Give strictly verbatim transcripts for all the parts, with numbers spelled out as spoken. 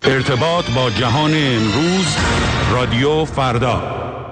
ارتباط با جهان امروز، رادیو فردا.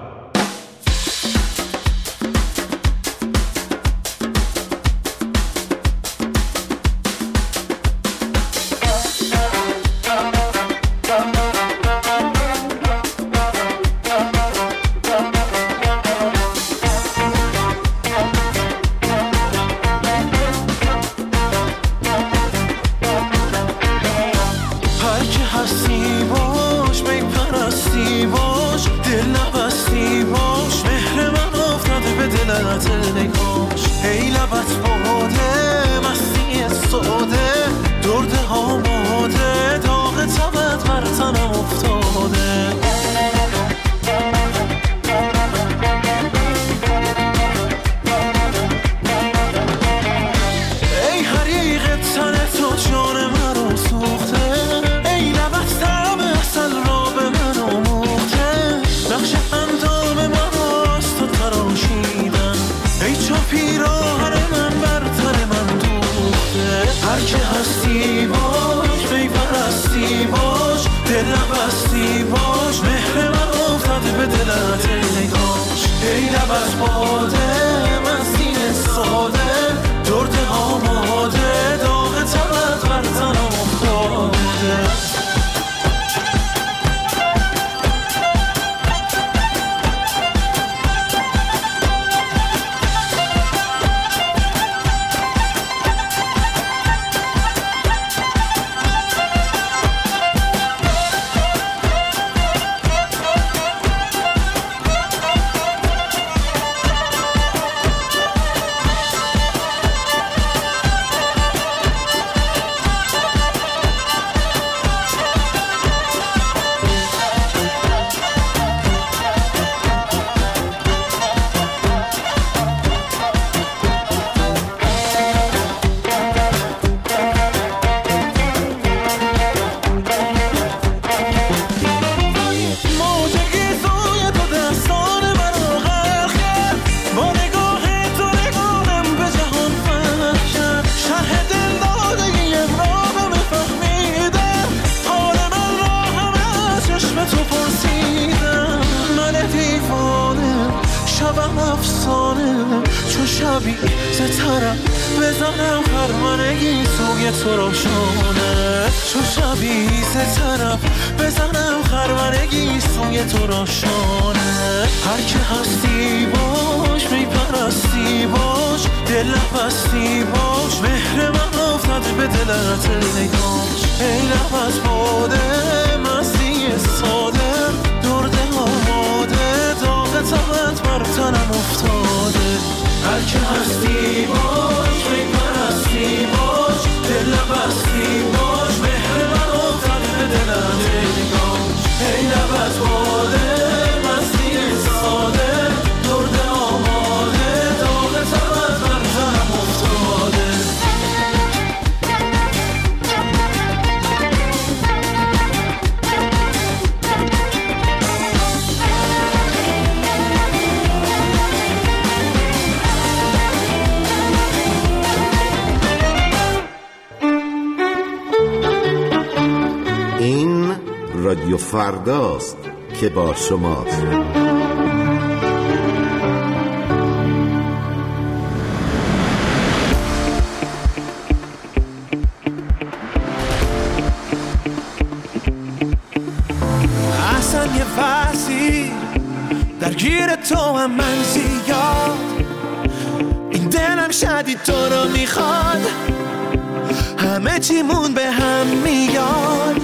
رادیو فرداست که با شماست. احسن یه فرسی درگیر تو هم من زیاد، این دلم شدید تو رو میخواد، همه چیمون به هم میاد.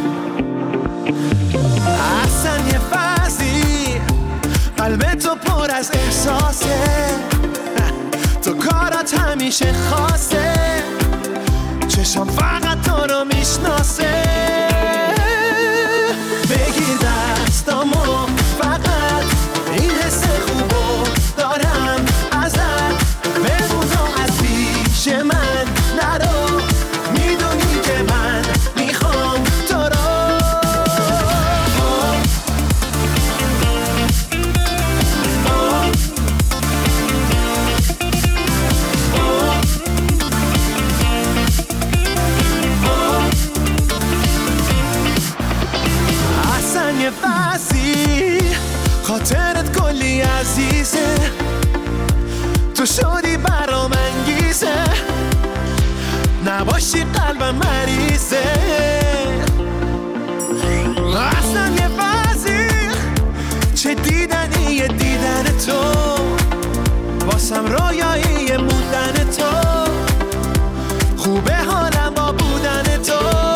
احسن یه فضی قلب تو پر از احساسه، تو کارات همیشه خاصه، چشم فقط تو رو میشناسه. بگیر دستامو فقط این حس خوبو دارم ازت، بمون و از پیش من نرو، میدونی که من میخوام تو رو. مسیر خاطرت کلی عزیزه، تو شدی برام انگیزه، نباشی قلبم مریضه. اصلا یه وزیر چه دیدنیه دیدن تو، واسم رویایی موندن تو، خوبه حالم با بودن تو.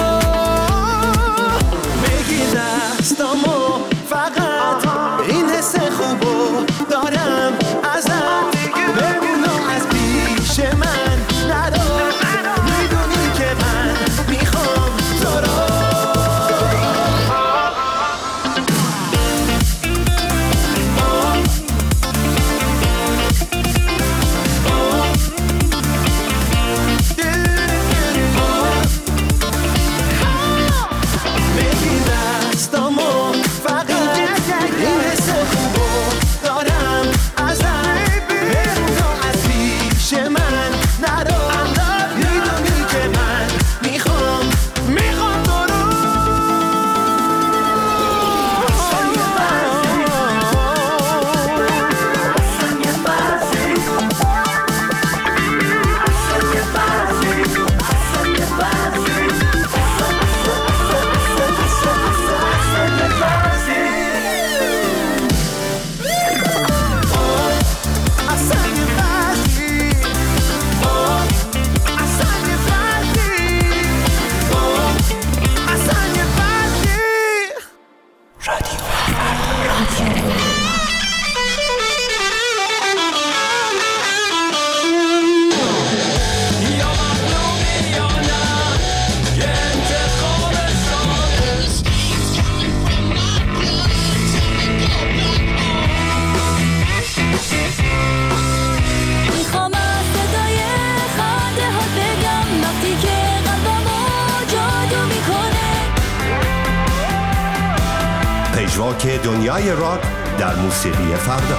بگیر دستامو فقط این حس خوبو دارم ازت، بمونو از پیش من نرو، میدونی که من میخوام تو رو. پژواک دنیای راک در موسیقی فردا.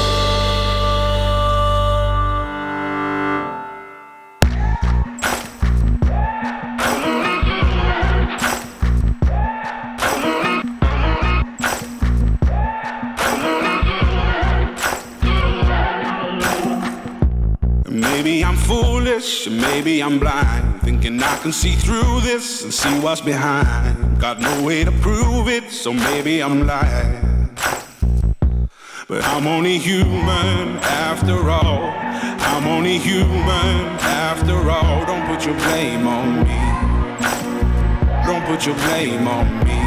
Maybe I'm foolish, maybe I'm blind, thinking I can see through this and see what's behind. Got no way to prove it, so maybe I'm lying. But I'm only human after all. I'm only human after all. Don't put your blame on me. Don't put your blame on me.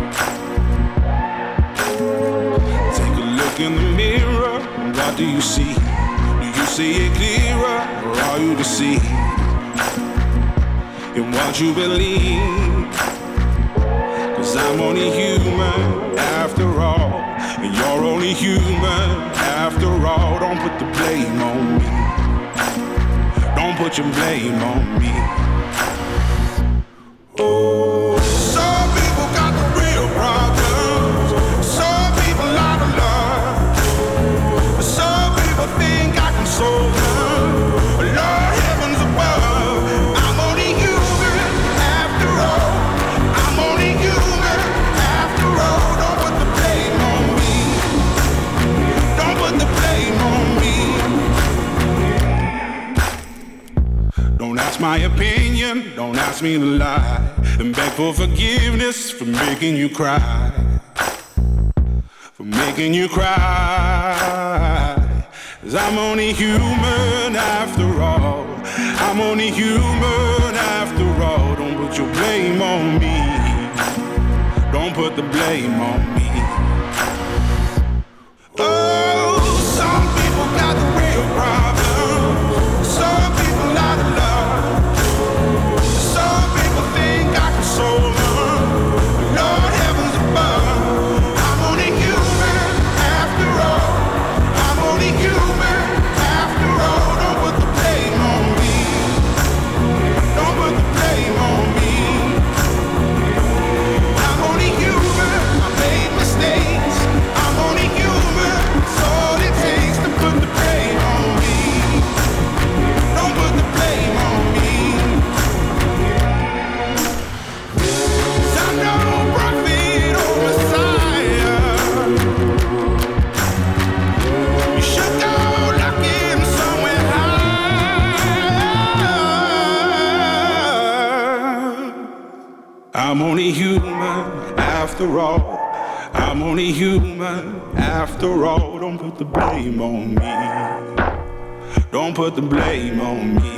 Take a look in the mirror, what do you see? Do you see it clearer, or are you deceived in what you believe? Cause I'm only human after all, and you're only human after all. Don't put the blame on me. Don't put your blame on me. Oh, some people got the real problems. Some people out of love. Some people think I can solve them. Lord heavens above, I'm only human after all. I'm only human after all. Don't put the blame on me. Don't put the blame on me. Don't ask my opinion, don't ask me to lie, and beg for forgiveness for making you cry, for making you cry. Cause I'm only human after all. I'm only human after all. Don't put your blame on me. Don't put the blame on me. Oh, some people got the real problems. Some people out of love. Some people think I can solve them. Lord heavens above, I'm only human after all. I'm only human after all. Don't put the blame on me. Don't put the blame on me. I'm only human. I made I'm only human after all. I'm only human after all. Don't put the blame on me. Don't put the blame on me.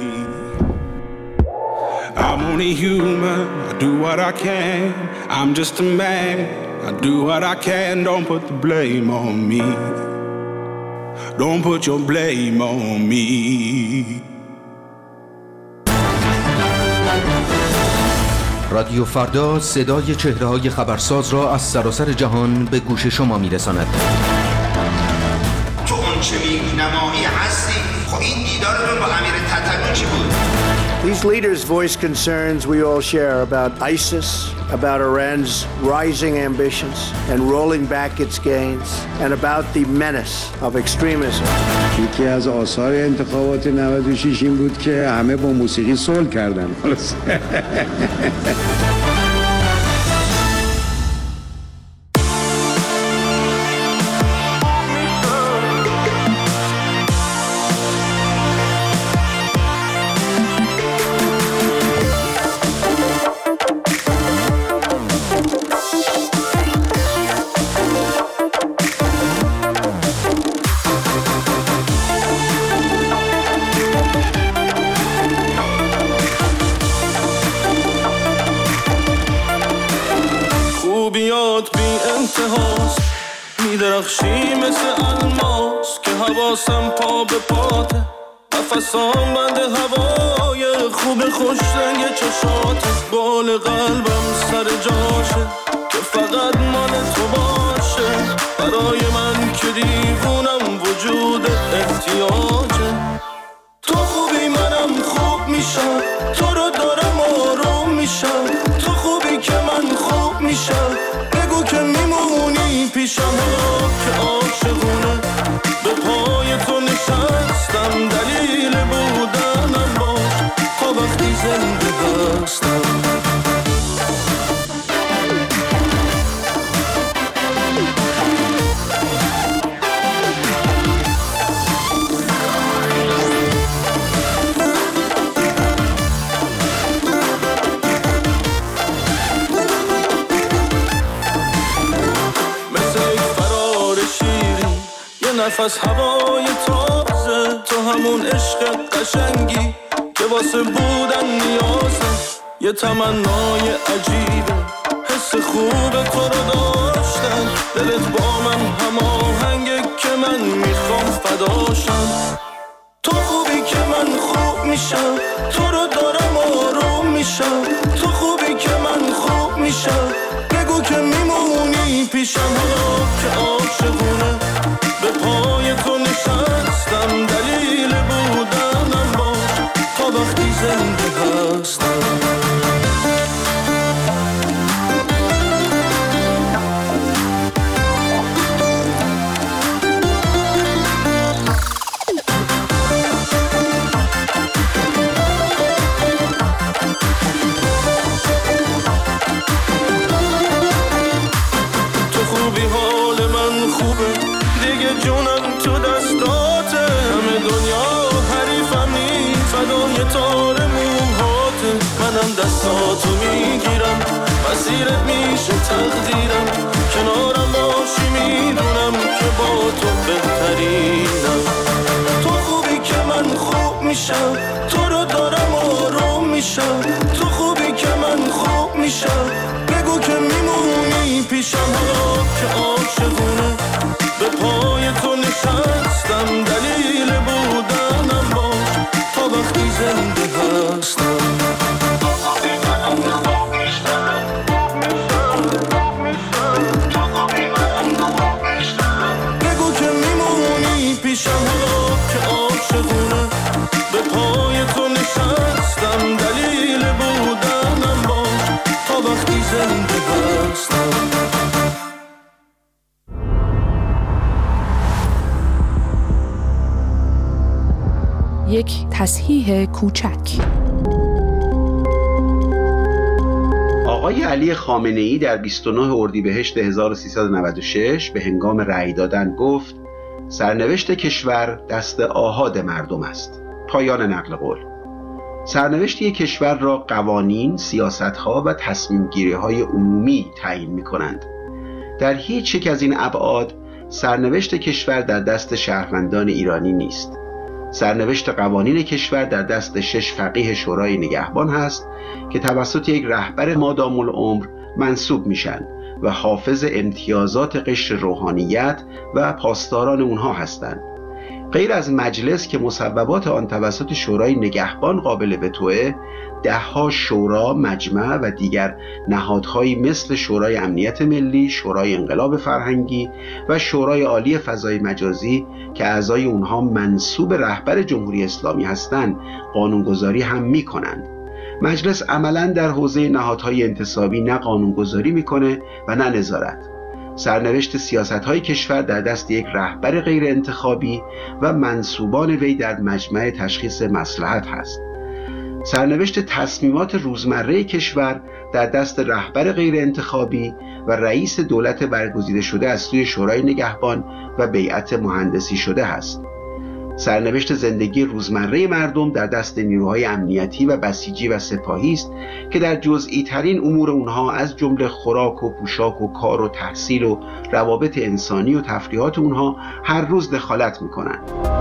I'm only human. I do what I can. I'm just a man. I do what I can. Don't put the blame on me. Don't put your blame on me. رادیو فردا صدای چهره‌های خبرساز را از سراسر جهان به گوش شما می‌رساند. تو اون چه می‌نمایی هستی؟ خب این دیدارتون با امیر تتلو چی بود؟ These leaders voice concerns we all share about ISIS, about Iran's rising ambitions and rolling back its gains, and about the menace of extremism. یکی از آثار انتخابات نود و شش این بود که همه با موسیقی صلح کردن. میدرخشی مثل الماس که حواسم پا به پاته، نفسام بند هوای خوب خوش رنگ چشاته، بال قلبم سر جاشه که فقط مال تو باشه، برای من که دیوونم وجود احتیاجه. تو خوبی منم خوب میشم، تو رو دارم آروم میشم، تو خوبی که من خوب میشم، بگو که میمونی پیشم که عاشقونه به پای تو نشستم، دلیل بودنم باش تا وقتی زنده هستم. نفس هوای تازه، تو همون عشق قشنگی که واسه بودن نیازه، یه تمنای عجیبه حس خوب تو رو داشتن، دلت با من هماهنگه که من میخوام فداشم. تو خوبی که من خوب میشم، تو رو دارم آروم میشم، تو خوبی که من خوب میشم، بگو که میمونی پیشم که عاشقونه به پای تو نشستم، دلیل بودنم باش تا وقتی زنده هستم. تو خوبی حال من خوبه دیگه، جونم تو دستاته، همه دنیا حریفمی فدای تار موهاته، منم دستاتو میگیرم مسیرت میشه تقدیرم، کنارم باشی میدونم که با تو بهترینم. تو خوبی که من خوب میشم، تو رو دارم آروم میشم، تو خوبی که من خوب میشم، بگو که میمونی پیشم که عاشقونه به پای تو نشستم، دلیل بودنم باش تا وقتی زنده هستم. بگو که میمونی پیشم که عاشقونه به پای تو نشستم، دلیل بودنم باش تا وقتی زنده هستم. یک تصحیح کوچک. آقای علی خامنه‌ای در بیست و نه اردیبهشت هزار و سیصد و نود و شش به هنگام رأی دادن گفت سرنوشت کشور دست آحاد مردم است. پایان نقل قول. سرنوشت یک کشور را قوانین، سیاست‌ها و تصمیم‌گیری‌های عمومی تعیین می‌کنند. در هیچ یک از این ابعاد سرنوشت کشور در دست شهروندان ایرانی نیست. سرنوشت قوانین کشور در دست شش فقیه شورای نگهبان هست که توسط یک رهبر مادام العمر منصوب میشن و حافظ امتیازات قشر روحانیت و پاسداران اونها هستند. غیر از مجلس که مصوبات آن توسط شورای نگهبان قابل وتوئه، دهها شورا، مجمع و دیگر نهادهایی مثل شورای امنیت ملی، شورای انقلاب فرهنگی و شورای عالی فضای مجازی که اعضای اونها منصوب رهبر جمهوری اسلامی هستند، قانونگذاری هم میکنند. مجلس عملاً در حوزه نهادهای انتصابی نه قانونگذاری میکنه و نه نظارت. سرنوشت سیاست‌های کشور در دست یک رهبر غیر انتخابی و منصوبان وی در مجمع تشخیص مصلحت هست. سرنوشت تصمیمات روزمره کشور در دست رهبر غیر انتخابی و رئیس دولت برگزیده شده از سوی شورای نگهبان و بیعت مهندسی شده است. سرنوشت زندگی روزمره مردم در دست نیروهای امنیتی و بسیجی و سپاهی است که در جزئی ترین امور اونها از جمله خوراک و پوشاک و کار و تحصیل و روابط انسانی و تفریحات اونها هر روز دخالت میکنند.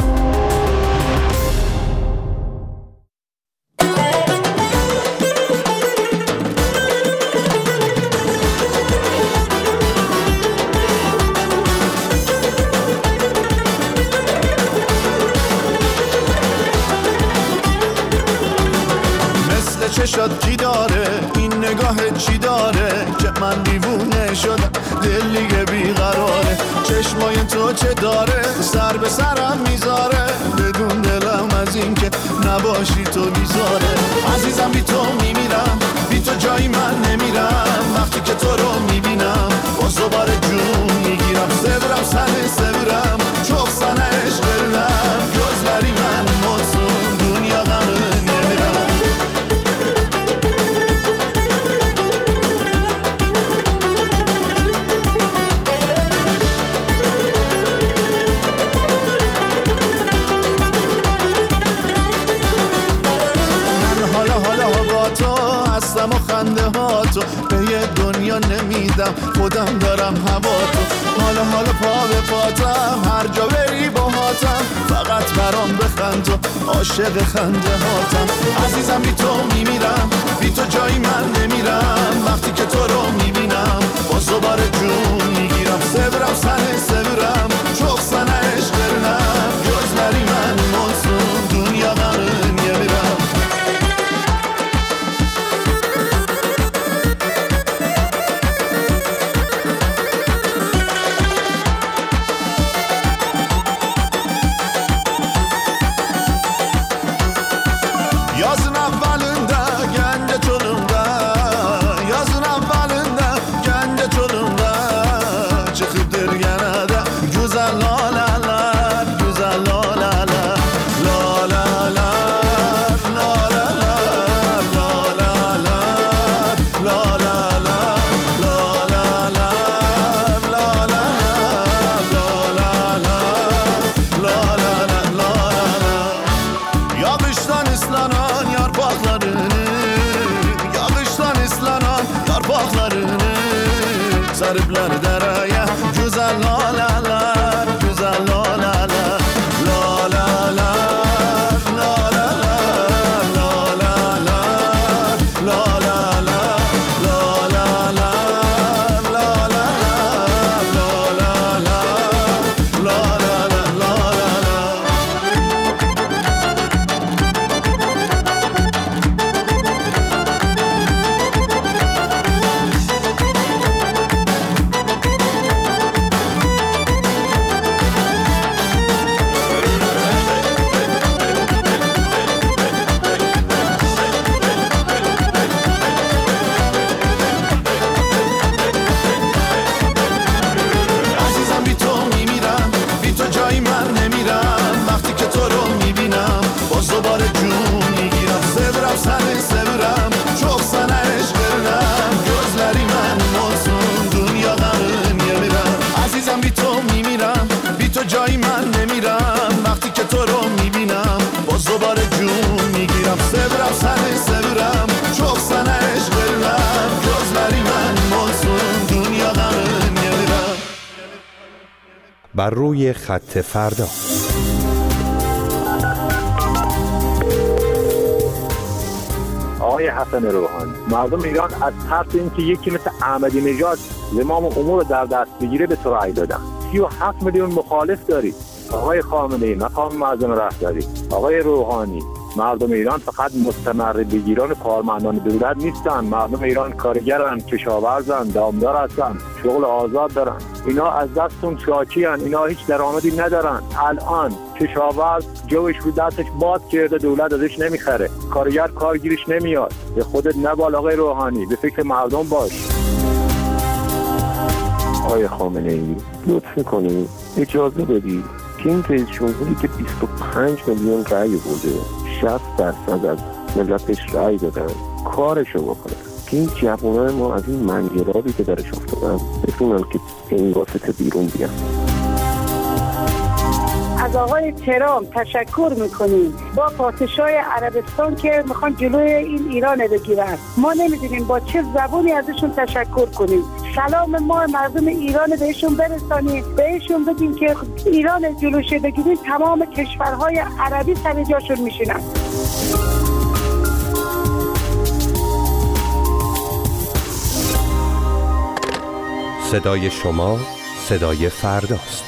چشات کی داره این نگاه چی داره که من دیوونه شدم دل دیگه بیقراره چشمای تو چه داره سر به سرم میذاره بدون دلم از این که نباشی تو بیزاره عزیزم بی تو میمیرم بی تو جایی من نمیرم وقتی که تو رو میبینم باز دوباره جون میگیرم سبرم سنه سبرم چوخ سنه عشق برم جزوری من مطمئن دنیا غمه و خنده ها تو به یه دنیا نمیدم خودم دارم هوا تو حالا حالا پا به پاتم هر جا بری با هاتم فقط برام بخند تو عاشق خنده هاتم عزیزم بی تو میمیرم بی تو جایی من نمیرم وقتی که تو رو میبینم باز دوباره جون میگیرم سبرم سنه سبرم چوخ سنه عشق برنم جز بری من مصون دنیا غمه نمیرم بر روی خط فردا. آقای حسن روحانی، مردم ایران از ترس اینکه یکی مثل احمدی نژاد زمام امور رو در دست بگیره به تو رأی دادن. سی و هفت میلیون مخالف داری آقای خامنه‌ای، مقام معظم رهبری. آقای روحانی، مردم ایران فقط مستمر بگیران کارمندان دولت نیستن، مردم ایران کارگرن، کشاورزن، دامدار هستن، شغل آزاد دارن. اینا از دستون شاکی هن. اینا هیچ درآمدی ندارن. الان کشاورز جوش رو دستش باد کرده، دولت ازش نمیخره، کارگر کارگیرش نمیاد. به خودت نبال آقای روحانی، به فکر مردم باش. آقای خامنه‌ای، لطف کنید اجازه بدید که این رئیس جمهوری که بیست و پنج میلیون رأی برده، شصت درصد از ملتش رأی دادن، کارشو بکنه که این جوانان ما از این منجرابی که درش افتادن بتونن که این واسطه بیرون بیان. از آقای ترامپ تشکر میکنیم با پادشاه عربستان که میخوان جلوی این ایران بگیرن. ما نمیدونیم با چه زبونی ازشون تشکر کنیم. سلام ما مردم ایران بهشون برسانیم، بهشون بگیم که ایران جلوشه بگیریم، تمام کشورهای عربی سر جاشون میشینن. صدای شما صدای فرداست.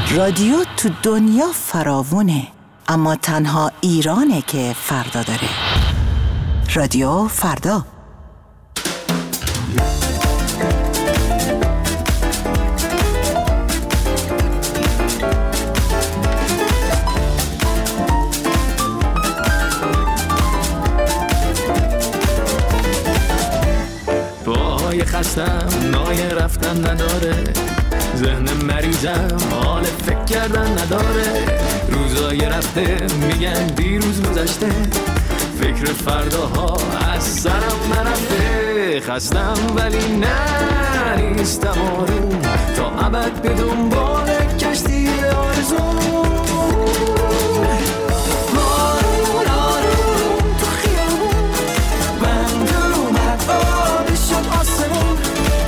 رادیو تو دنیا فراوونه، اما تنها ایرانه که فردا داره. رادیو فردا. پاهای خستم نای رفتن نداره، ذهن مریضم حال فکر کردن نداره، روزای رفته میگن دیروز گذشته، فکر فرداها از سرم نرفته، خستم ولی نه نیستم آروم، تا ابد به دنبال کشتی آرزوم. آروم آروم تو خیابون بند اومد، آبی شد آسمون،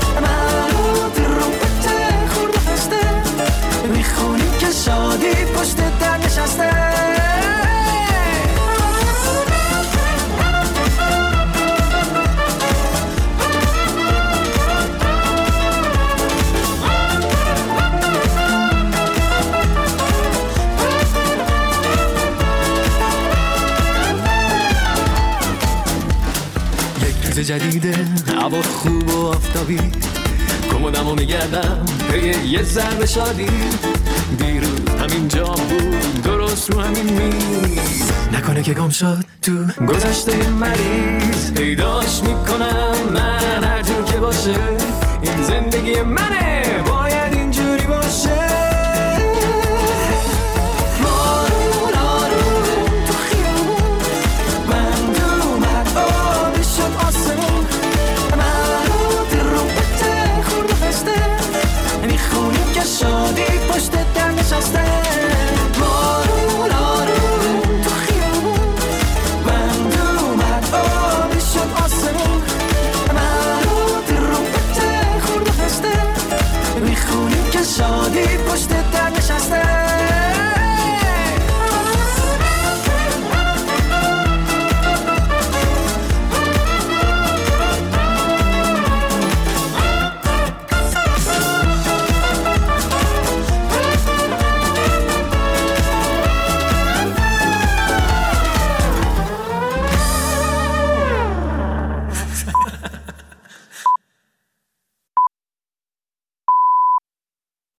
میخونی که شادی پشت در نشسته. یک روز جدیده، هوا خوب و آفتابی، کمدمو میگردم پی یه ذره شادی، دیروز همین جا بود درست رو همین میز، نکنه که گم شد تو گذشته مریض، پیداش میکنم من هر جور که باشه، این زندگی منه باید اینجوری باشه. آروم آروم تو خیابون بند اومد، آبی شد آسمون، میخونیم که شادی پشت در نشسته. آروم آروم تو خیابون بند اومد، آبی شد آسمون، منو ترومپت خورد و خسته، میخونیم که شادی پشت در نشسته.